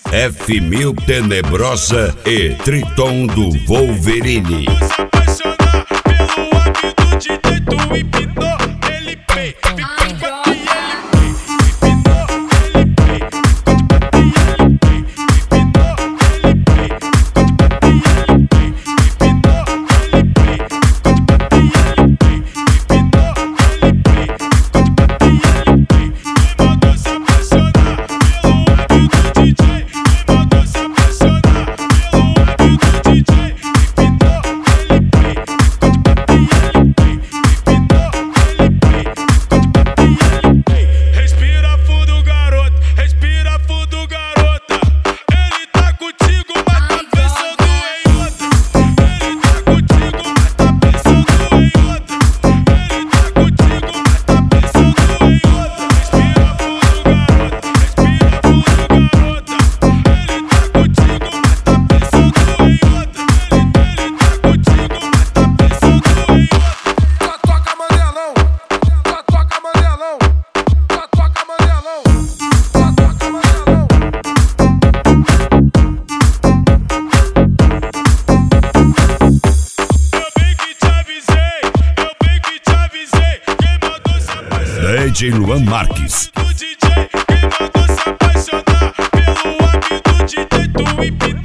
F1000 Tenebrosa e Triton do Wolverine. Se apaixonar pelo hábito de jeito empinou, ele pei, DJ Luan Marques. O DJ que mandou se apaixonar pelo hábito de jeito empinou.